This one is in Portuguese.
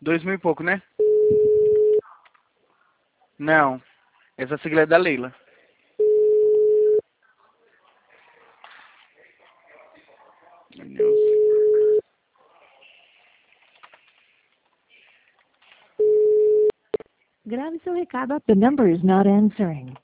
2000 e pouco, né? Não. Essa sigla é da Leila. Meu Deus. Grave seu recado. The number is not answering.